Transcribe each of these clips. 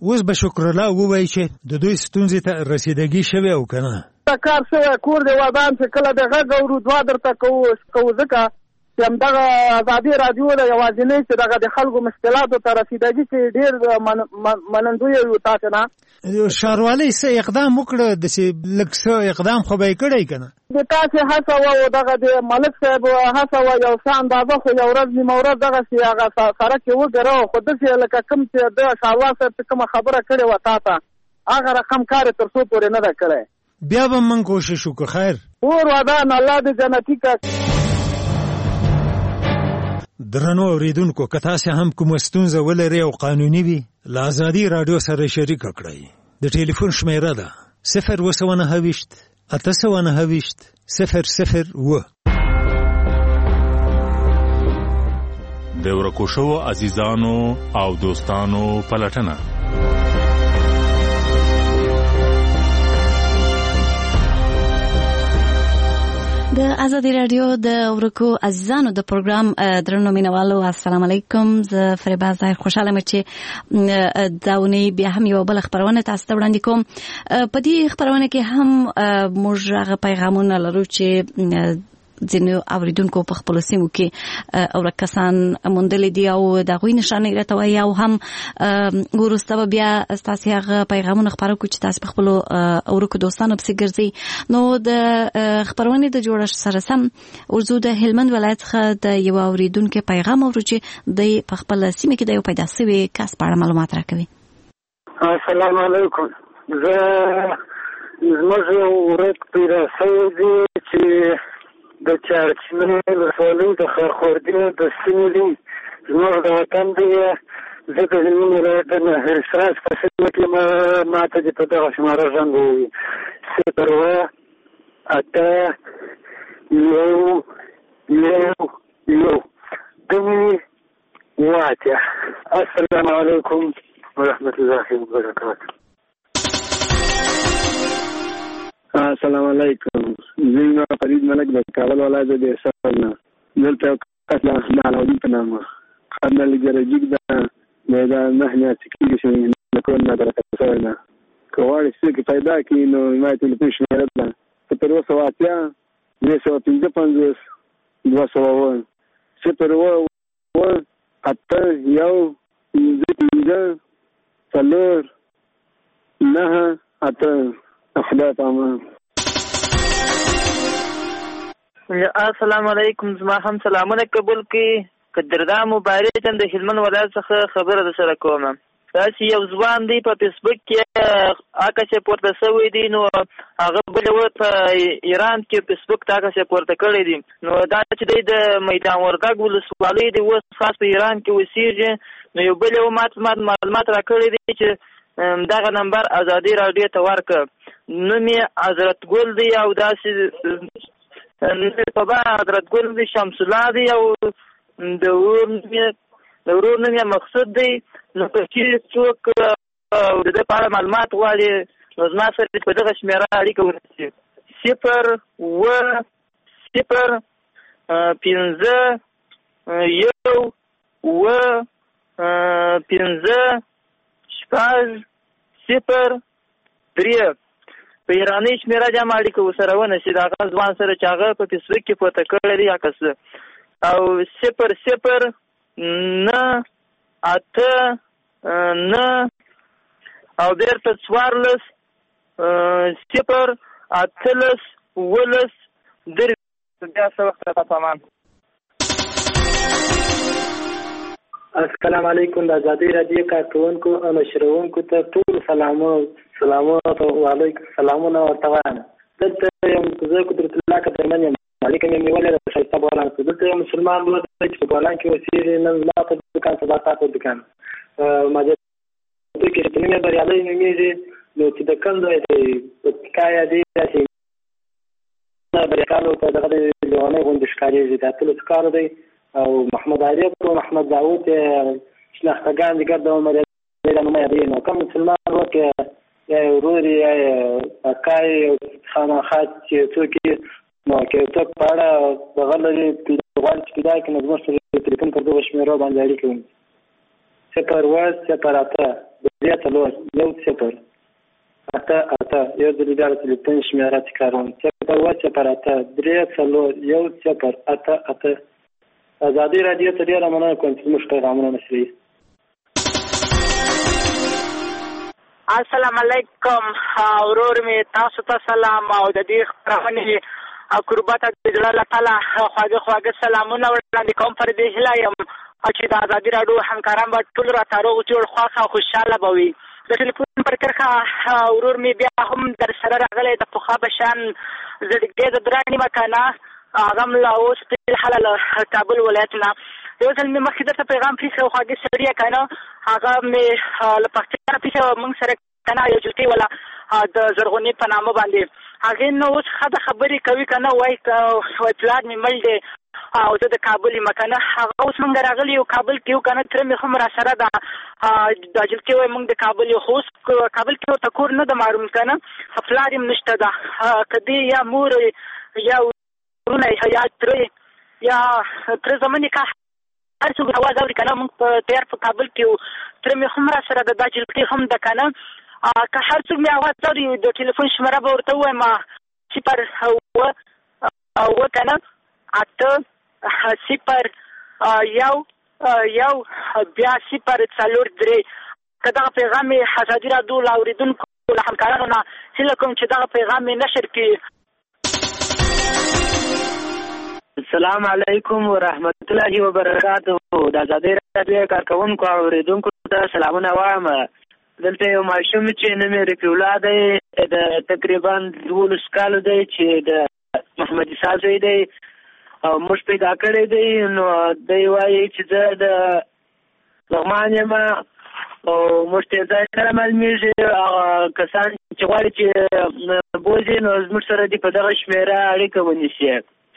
اوس به شکر الله ووایي چې د دوی ستونزې ته رسیدګي شوې او که نه. کار شوی کور دی ودان چې کله د غږ اورو دوه درته کوو ځکه چې همدغه ازادي راډیو د یوازینۍ چې دغه د خلکو مشکلاتو ته رسیدګي چې ډېر منندوی یو تاسو نه. ښاروالۍ څه اقدام وکړه؟ داسې لږ څه اقدام خو به یې کړی که نه؟ د تاسې هڅه وه او دغه د ملک صاحب هڅه وه یو څه اندازه خو یو ورځ نیمه ورځ دغسې هغه سړک یې وګرهو خو داسې لکه کوم چې د ښاروال صاحب چې کومه خبره کړې وه تا ته هغه رقم کار یې تر څو پورې نه ده کړی. بیا به موږ کوشش وکړو. خیر اور ودان الله دې جنتي کړه. درنو اوریدونکو که تاسې هم کومه ستونزه ولرئ او قانوني وي له ازادي راډیو سره شریکه کړئ. د ټلیفون شمیره ده 029 829 001. د ورکو شوو عزیزانو او دوستانو پلټنه. د ازادي راډیو د ورکو عزیزانو د پروګرام درنو مینوالو السلام علیکم. زه فریبا ظاهر خوشاله یم چې داونی بیا هم یو بل خبرونه تاسو ته وړاندې کوم. په دې خبرونه کې هم موږ هغه پیغامونه لرو چې ځینو اوریدونکو په خپل سیمو کې او کسان موندلې دي او د غوی نشانې راته وایي او هم ورسته بیا تاسو هغه پیغامونه خبرو کو چې تاسو په خپل اورکو دوستانو پسې ګرځي. نو د خبرونه د جوړښت سره سم ورزو د هلمند ولایت څخه د یو اوریدونکو پیغام اورو چې د په خپل سیمه کې د یو پیدا شوی کس په اړه معلومات راکوي. السلام علیکم. زه زموږ ورک پیدا شوی دی چې د چارچمنې ولسوالۍ د خرخوردي د سیمې دی. زموږ د وطن دی. زه د هلمند ولایت د نهرساس په سیمه کې ما ته دې په دغه شماره زنګ ووایي 01811 السلام علیکم ورحمة الله وبرکاته. السلام علیکم. زه فرید ملک د کابل ولایت د احسان نه دلته کس له علاودین په نامه خدمت لګرجیک د میدان نه نه تکلیف شي نه کول نه درته نه کوړ چې پیدا کړي نو ما ته په شمیره ده په اوسه واقعیا 255 201 صفر و اته یو پنځه څلور نه اته خدای پامان. السلام علیکم. زما هم سلامونه قبول کړي. قدردا مبارک د هلمند ولایت څخه خبره ده سره کوم. تاسو یو ځوان دی په فیسبوک کې آکاشه پورته شوی دی نو هغه بل په ایران کې فیسبوک ته آکاشه پورته کړی دی نو دا چې د میدان وردګ ولسوالۍ دی اوس خاص په ایران کې وسیږي نو یو بل معلومات راکړی دی چې دغه نمبر ازادي راډیو ته ورکړ. نوم یې حضرت ګل دی او داسې په با حضرت ګل دی شمس الله دی او د ورور نوم یې مقصود دی. نو که چېرې څوک د ده په اړه معلومات غواړي نو زما سره په دغه شمېره اړیکه ونیسي 0-0-1-5-0-3 په ایراني شمېره جمع اړیکه ورسره ونیسي د هغه ځوان سره چې هغه په فیسبوک کې پورته کړی دی عکس او 0-0-9-8-9 او بیرته 14-0-18-10 بیا څه وخت راته پامان. السلام علیکم. د ازادي راډیو کارکوونکو او نشروونکو ته ټول سلامات او علیکم سلامونه ورته وایم. دلته زه قدرت الله قدرمن یم. علیکم یم نیولې د شایسته بولان څخه. دلته یو مسلمان ورته چې په بولان کې اوسېږي نن زما په دکان سبا تا په دکان ماجر کې چې نه بریالي نومېږي نو چې د کوم ځای دی پکایا دی چې نه بریالو په دغه لېونی غوندې ښکارېږي دا ټول ښکار دی او محمد عارف او محمد داوود شناختګان دي ګرد عمر یې نوم یې نو کوم مسلمان ورته ورور یې پکای خامخا چې څوک نو کې څوک پاړه بغل لري په وړاندې کې دا کې نو موږ ټلیفون پر دغه شمیرو باندې اړیکه ونیسو. یو د ریډار تلیفون شمیره تکراروم 080-340-108. ازادي رادیو ته ډیره مننه کوم چې موږ پیغامونه نشري. السلام علیکم ورور می تاسو ته سلام او د دې خبرونه قربت د الله تعالی خواږه سلامونه وړاندې کوم پر دې هیله یم چې د ازادي رادیو همکاران به ټول را تاروغ جوړ خواخ او خوشاله بوي. د ټلیفون پر کرخه ورور می بیا هم در سره راغلی د پخوا بشان زړګي د دراني مکانه اغم لا اوس په حلال کابل ولایتنا یو ځل می مخکې درته پیغام پیښه خواږه سړی کنه هغه می لپاره پیښه موږ سره کنه یو جلتی ولا د زرغونی په نامه باندې هغه نو اوس خبرې کوي کنه وای پلان می مل دی او زه د کابل مکانه هغه اوس موږ راغلی یو کابل کې یو کنه تر می هم را سره د جلتی وای موږ د کابل یو خوست کابل کې ته کور نه د معلوم کنه خپلار هم نشته ده کدی یا مور یا ورونه یا تر زمانه کا هر څو غواړي دا کنه موږ په تیار په کابل کې تر می هم را سره د جلتی هم د کنه که هر څوک مې اواز اوري د ټلیفون شمېره به ورته ووایم 0 کنه 8 0 1 بیا 0 4 که دغه پیغام یې ازادي رادیو له اورېدونکو له همکارانو نه هیله کوم چې دغه پیغام یې نشر کړي. السلام علیکم ورحمت الله وبرکاته. د ازادي رادیو کارکوونکو او اورېدونکو ته سلامونه وایم. دلته یو ماشوم چې نوم یې رفیع الله دی د تقریبا 12 کالو دی چې د محمد عیسی زوی دی او موږ پیدا کړی دی. نو دی وایي چې زه د لغمان یم او موږ ته ځای سره معلومیږي کسان چې غواړي چې بوځي نو زموږ سره دې په دغه شمېره اړیکه ونیسي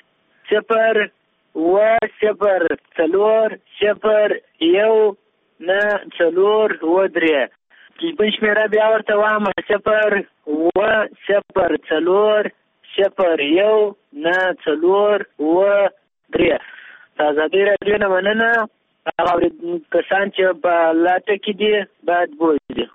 0-0-0-1-9-4-3 تلیفون شمېره بیا ورته وایم 0-0-0-1-9-4-3. د ازادي رادیو نه مننه. هغه کسان چې په لاټه کې دي باید بوځي.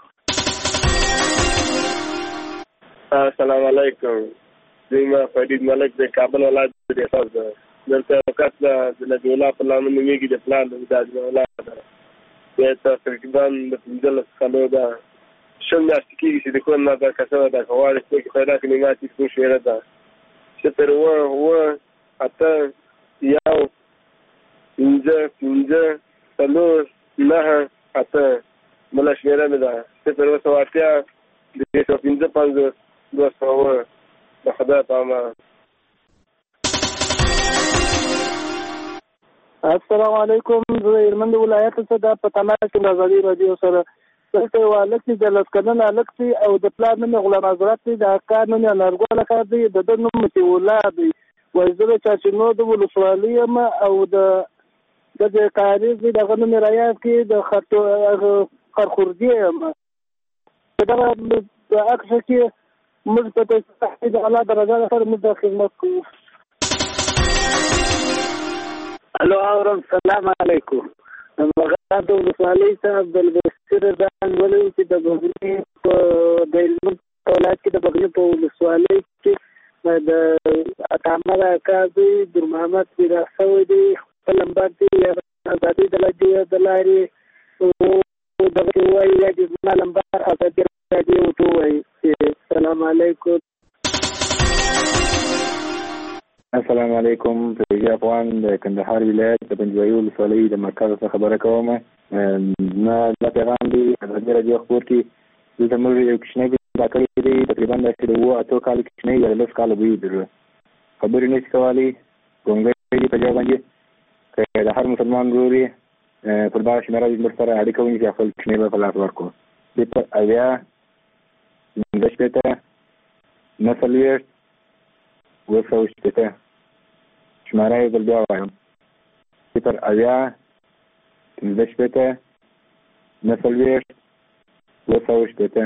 السلام علیکم. زما فرید ملک د کابل ولایت د احساس ده. دلته وخت د نبی الله په لامل میږي د پلان د ولایت ده. دا تقریبا د 15 کالو ده. شل میاشتې کېږي چې د کور نه دا کسه ده غواړي چې پیدا کړي ما چې څه شویره ده 0-1-8-5-4-9-8 مله شمېره مې ده 0-1-8-215-200 د خدای په امان. السلام علیکم. زه هلمند ولایت څخه د پټانه کې ازادي رادیو سره دلته یو هلک چې د لسکدن هلک دی او د پلار نوم یې غلام حضرت دی. د کار نوم یې انارګل کار دی. د ده نوم مطیع دی. وایي زه د چاچینو د ولسوالۍ یم او د کاریز دی دغه نوم یې رایاد کړي د خرخوردي یم. دغه عکس کې موږ په د الله د رضا لپاره موږ د خدمت کوو. الو اورم. سلام علیکم. مغاد ولسوالۍ صاحب عبدالبصیر ځان ولې چې د بغني په د هلمند ولایت کې د بغني په ولسوالۍ کې د عطامد اکا زوی در محمد پیدا شوی دی. خپل نمبر دی ازادي د لارې دغه وایي یا د زما نمبر ازادي رادیو ته وایي. السلام علیکم. السلام علیکم. فیض افغان د کندهار ولایت د پنجوایي ولسوالۍ د مرکز څخه خبره کوم. نه دا پیغام دی ازادي رادیو خبر کې دلته موږ یو کوچنی پیدا کړی دی تقریبا د 7 کالو کوچنی یا 10 کالو وي خبرې نشي کولی ګونګۍ په ځای باندې که د هر مسلمان ورور پر دغه شمېره زموږ سره اړیکه ونیسي خپل کوچنی به په لاس ورکړو 0-9-9 شماره یې بل بیا وایم 0-9-9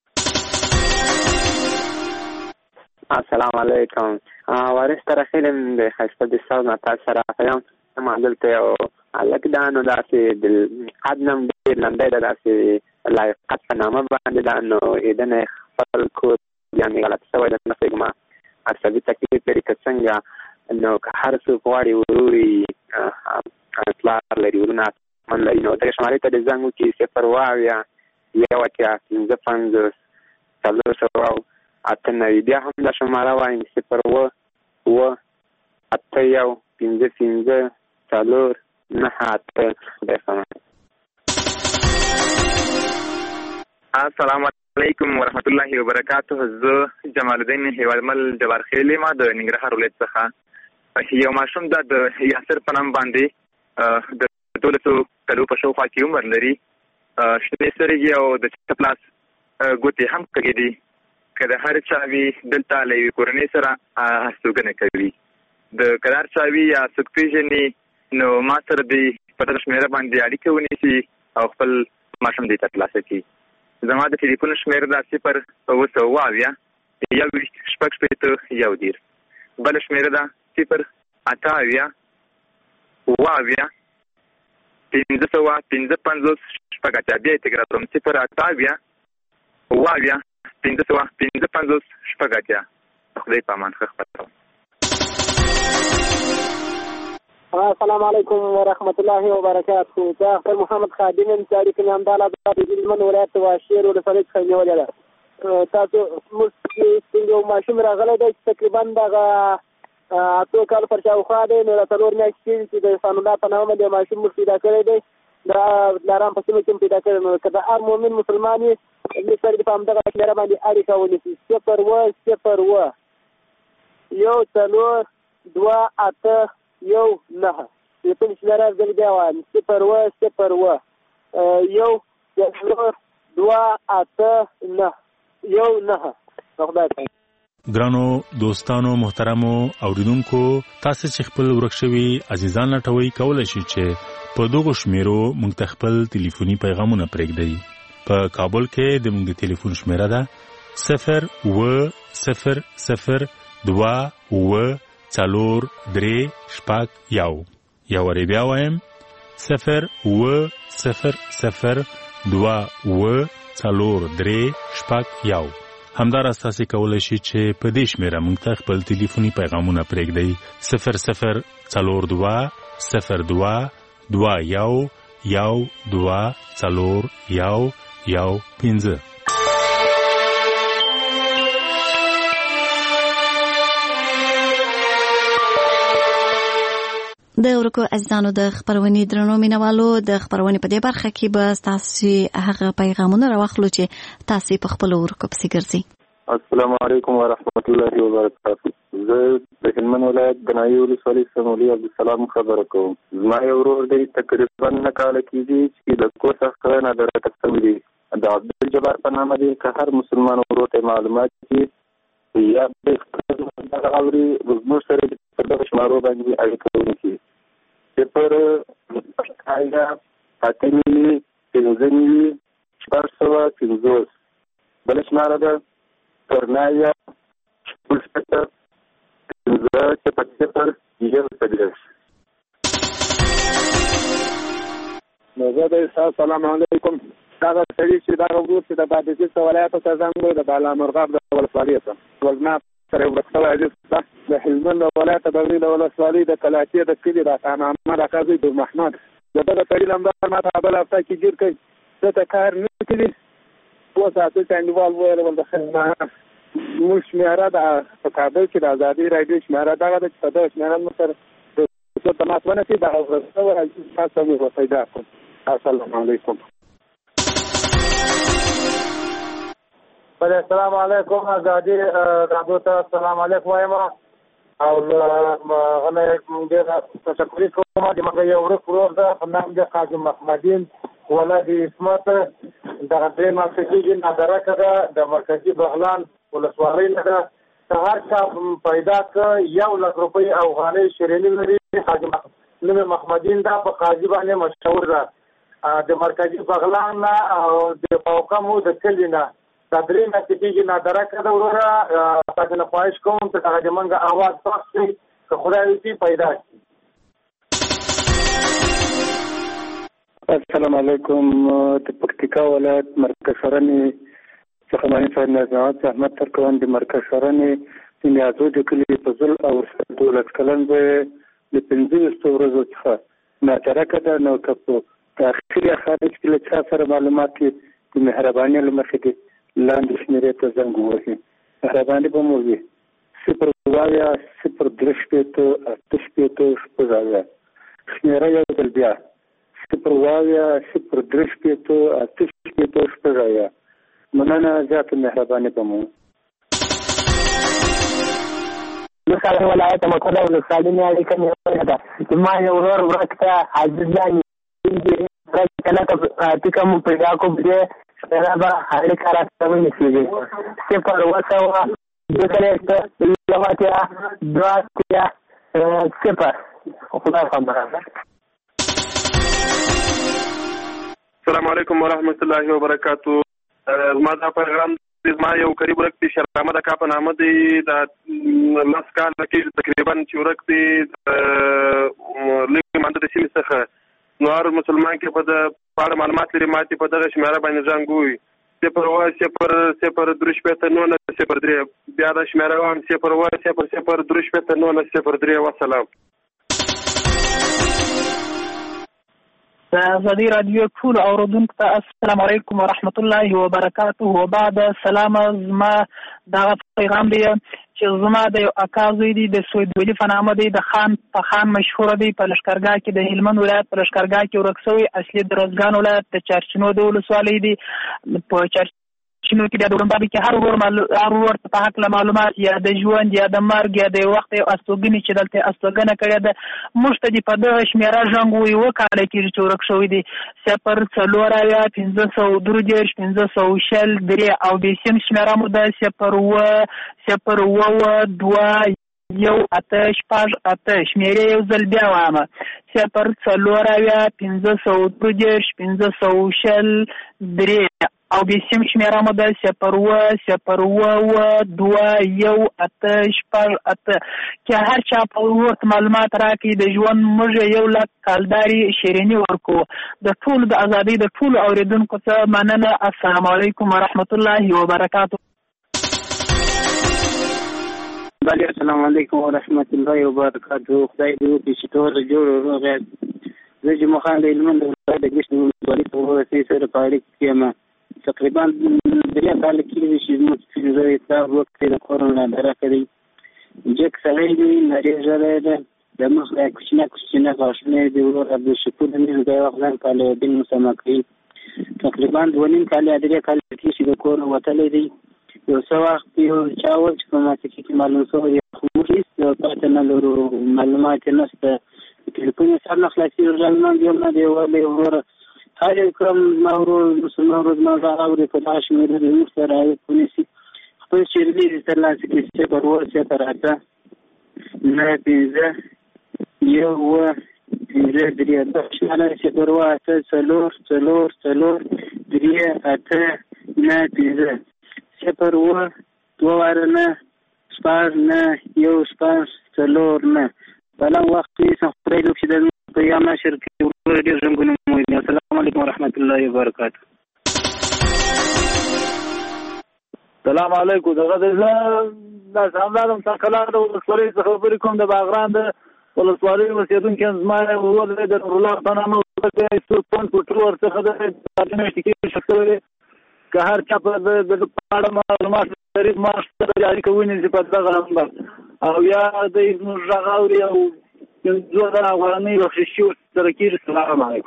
السلام علیکم. وارث ترخیل د ښایسته د ساز نه تاسو سره یم. ما دلته یو هلک ده نو داسې د قد نه ډېر لنډی ده، داسې لایقت په نامه باندې ده. نو ایدنه خپل کور یا مې غلط شوی ده، نه پوهېږم عصبي تکلیف لري که څنګه. نو که هر څوک غواړي ورور یې پلار لري، ورونه من لري، نو دغې شمارې ته دې زنګ وکړي 080 بیا هم دا شماره وایم 0815545 السلام علیکم ورحمت الله وبرکاته. زه جمال الدین هیوادمل جبارخیل یم د ننګرهار ولایت څخه. یو ماشوم دا د یاسر په نام باندې د 12 کلو په شاوخوا کې عمر لري. شنې سترګې او د چپ لاس ګوتې هم کږې دي. که د هر چا وي دلته له یوې کورنۍ سره هستوګنه کوي. د کدار چا وي یا څوک پېژني نو ما سره دې په دغه شمېره باندې اړیکه ونیسي او خپل ماشوم دې ترلاسه کړي. زما د ټلیفون شمېره دا 020 21 6 بله شمېره ده 080 22 555 شپږ. بیا یې تکرار کوم 080 22 555 شپږ. خدای په امان ښه خپروم. السلام علیکم ورحمت الله وبرکاته. زه خپل محمد خادم یم چې اړیکه مې همدا د هلمند ولایت واشیر ولسوالۍ څخه نیولې ده. تاسو موږ یو ماشوم راغلی دی چې تقریبا دغه 8 کال پر شاوخوا دی. نو له 4 میاشتې کېږي چې د احسان الله په نامه باندې ماشوم موږ پیدا کړی دی. د لارام په سیمه کې هم پیدا کړی. نو که د هر مؤمن مسلمان یې موږ سره دې په همدغه شمېره باندې اړیکه ونیسي 010 12819. یو شمېره زه بیا وایم 010 12819. ګرانو دوستانو محترمو اوریدونکو، تاسو چې خپل ورک شوي عزیزان لټوي کولای شئ چې په دغه شمیرو موږ ته خپل ټلیفوني پیغامونه پرېږدئ. په کابل کې د موږ ټلیفون شمیره ده 0200443 یا وری بیا وایم 0200443 همداراز تاسو کولای شئ چې په دې شمیره موږ ته خپل ټلیفوني پیغامونه پرېږدئ 0022221 د ورکو عزیزانو د خبرونې درنو مینوالو د خبرونې په دې برخه کې به تاسو هغه پیغامونه راوخلو چې تاسو په خپل ورکو پسې ګرځي. السلام علیکم ورحمت الله وبرکاته. زه د هلمند ولایت د نایې ولسوالۍ سمولي عبدالسلام خبره کوم. زما یو ورور دی تقریبا 9 کاله کېږي چې د کور څخه نادرکه شوی دی. د عبدالجبار په نامه دی. که هر مسلمان ورور ته معلومات دي یا د اوري زموږ سره په دغه شمارو باندې اړیکه ونیسي 080 بله شماره ده 090 السلام علیکم. دغه سړي چې دغه ورور چې د بادغیس ولایت ته زنګ د بالامرغاب د ولسوالۍ ته ولزما سره ورکړی عزیز د هلمند ولایت د ولسوالۍ د کلاچې د کلي د احمد اکاځي د محمد دغه سړي لمبر ما ته بل هفته کې ګیر کوي څه ته کار نه کوي. و ساعتو چندوال ویل ول د خدمت موږ شمیره د په کابل کې د ازادي رادیو شمیره دغه د صدا شمیره مو سره څه تماس ونیسي د ورسره تاسو مو پیدا کوم. السلام علیکم. السلام علیکم. ازادي رادیو ته السلام علیکم وایم او غنه ډیر تشکر کوم چې موږ یو ورور ده په نام د قاضي محمدین ولادي اسمت دغه دې مرکزي نادرکه ده د مرکزي بغلان ولسوالۍ نه ده. هر چا پیدا ک 1,00,000 روپۍ افغاني شیرینی لري. قاضي محمدین دا په قاضي باندې مشهور ده. د مرکزي بغلان او د فوقمو د کلینا تدریم چې نادرکه ده وروره تاسو نه خواهش کوم چې هغه منګه आवाज پخې که خدای دې پیدا شي. السلام علیکم. د پکتیکا ولایت مرکز شورنې څخه مانی فرناز احمد ترکوان د مرکز شورنې د نیازو د کلی په ځل او 12 کلن به د 15 ورځو څخه ناچارکه ده. نو که په اخري خارج کې له چا سره معلومات د مهرباني لمخې دي لاندې شمیرې ته زنګ ووهي. مهرباني به مو وي 0 شمیره یو ځل بیا 0 مننه. زیاته مهرباني به مو. مثال ولایت مکوله ولسوالي نه اړیکه مې ده. ما یو ورور ورک ته عزیز جان کله ټیکه مو پیدا کو بده سره به اړیکه راځوي نشي 0 ذکر لغتیا دواتیا 0 خدای خبره. السلام علیکم ورحمت الله وبرکاتو. ما دا پیغام ما یو قریب ورک دی شرامه د کا په نامه دی د لاس کال کې تقریبا چې ورک دی لکه مانده د سیمې څخه نور مسلمان کې په د پاړه معلومات لري ماتي په دغه شمیره باندې ځانګوي 0 دروش پته 9 بیا د شمیره وام 0 دروش پته 9 والسلام. آزادی رادیو ټول اوریدونکو ته السلام علیکم ورحمت الله وبرکاته. وبعد سلام. زما دا پیغام دی چې زما د اکا زوی دی د سوید ولی فنامه دی د خان په خان مشهور دی په لشکرګاه کې د هلمند ولایت په لشکرګاه کې ورکسوي. اصلي د روزګان ولایت د چارچینو د ولسوالۍ دی. په چارچینو کې د ډوډمبابي کې هر ور په حق معلومات یا د ژوند یا د مرګ یا د وخت او استوګنی چې دلته استوګنه کړې ده مشتدي په دغه شمیره ژوندوي وکاله کې چې ورکسوي دی 0 500 500 او د سیم شمیره مو ده 0 2 یو آتش پاش آتش شمیره یو ځل بیا وامه 0 500 او د سیم شمیره مو ده 0 2 یو آتش پاش آتش که هر چا په ورته معلومات راکړي د ژوند موږ یو لک کالداري شیرینی ورکو. د ټول د ازادۍ د ټول اوریدونکو ته مننه. السلام علیکم ورحمت الله وبرکاته. بله السلام علیکم ورحمت الله وبرکاته. خدای دې وکړي چې ټول جوړ وغیر زه چې مخان د هلمند ولایت د ګشت ولسوالۍ په ورسې سره په اړیکه کې یم. تقریبا 3 کال کېږي چې زموږ فلزوي صاحب وخت د کورونا درکه دی جک سړی دی نړۍ ژړی ده د مخ کوچنه غاښونه دی ورور عبدالشکور مې د وخت ځان کال بل مسمه کوي. تقریبا 2.5 کال یا 3 کال کې چې د کورونا وتلی دی. یو څه وخت یو چا وویل چې په ماته کې معلوم شوی خو موږ هېڅ پته نه لرو معلومات یې نشته. ټلیفون یې سر نه خلاصېږي ژوندمند یم نه دی ولی وروره هر یو کړم ما ورور مسلمان ورځ ما غږ اوري په دغه شمېره د موږ سره اړیکه ونیسي خپل شعري دې ترلاسه کړي 0 بلا وقت سفري لو چې د پیغام نشر کې ورته ډېر څنګه مو. السلام علیکم ورحمت الله وبرکاته. السلام علیکم. دغه د سامدارم څخه د ولسوالۍ څخه خبرې کوم د باغران د ولسوالۍ اوسېدونکي زما ورور دی د نورالله په نامه څوک په ټول ورڅخه د تعلیمي ټکي شکل که هر چا په د پاړه معلومات لري ما سره جاری کوي چې په دغه نمبر او یا د ژغاوري او زه د افغاني بخششي سره کېږي. السلام علیکم.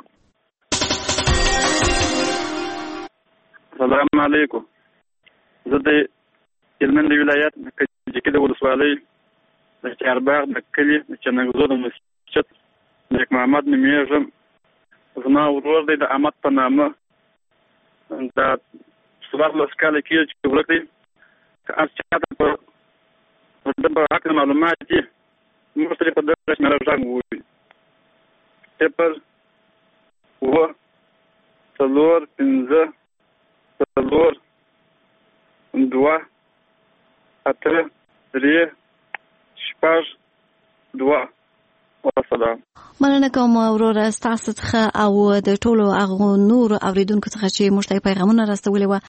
السلام علیکم. زه د هلمند ولایت د کجکي ولسوالۍ د چارباغ د کلي د چنګزو د مسجد نیک محمد نومیږم. زما ورور دی د احمد په نامه دا 14 کاله کېږي چې ورک دی. که هر چا ته په د حق معلومات دي موږ سره په دغه شمیره ژغ ووایي 0 2 8 3 6 2 والسلام. مننه کوم وروره ستاسو څخه او د ټولو هغو نور اوریدونکو څخه چې موږ ته پیغامونه راستولي و.